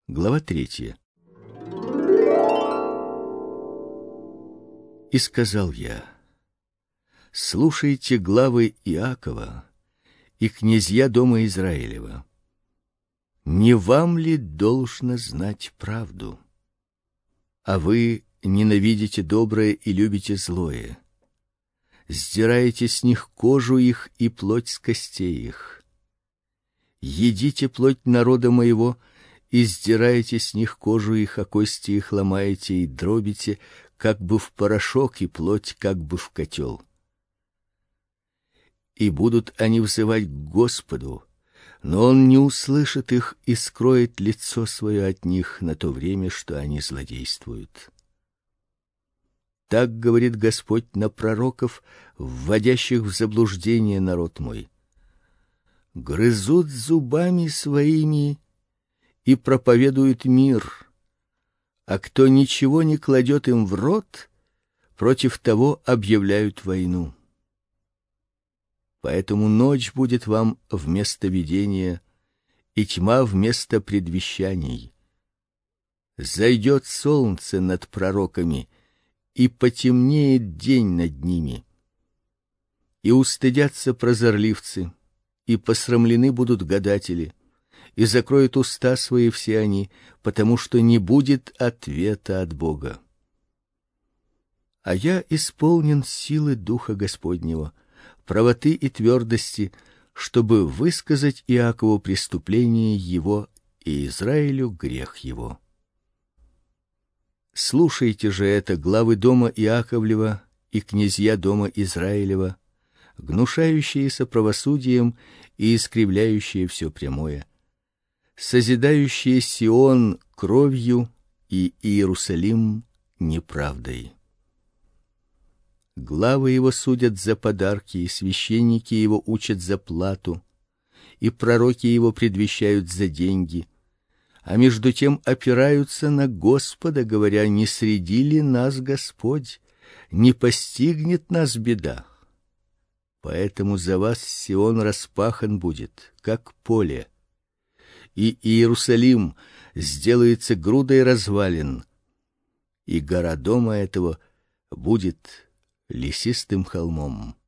Глава 3. И сказал я: слушайте главы Иакова и князья дома Израилева. Не вам ли должно знать правду? А вы ненавидите доброе и любите злое. Сдираете с них кожу их и плоть с костей их. Едите плоть народа моего и сдираете с них кожу их, а кости их ломаете и дробите, как бы в порошок, и плоть, как бы в котел. И будут они взывать к Господу, но Он не услышит их и скроет лицо свое от них на то время, что они злодействуют. Так говорит Господь на пророков, вводящих в заблуждение народ мой. Грызут зубами своими и проповедуют мир, а кто ничего не кладет им в рот, против того объявляют войну. Поэтому ночь будет вам вместо видения, и тьма вместо предвещаний. Зайдет солнце над пророками, и потемнеет день над ними. И устыдятся прозорливцы, и посрамлены будут гадатели, и закроют уста свои все они, потому что не будет ответа от Бога. А я исполнен силы Духа Господнего, правоты и твердости, чтобы высказать Иакову преступление его и Израилю грех его. Слушайте же это, главы дома Иаковлева и князья дома Израилева, гнушающиеся правосудием и искривляющие все прямое, созидающие Сион кровью и Иерусалим неправдой. Главы его судят за подарки, и священники его учат за плату, и пророки его предвещают за деньги, а между тем опираются на Господа, говоря: не среди ли нас Господь, не постигнет нас беда. Поэтому за вас Сион распахан будет, как поле, и Иерусалим сделается грудой развалин, и гора дома этого будет лесистым холмом.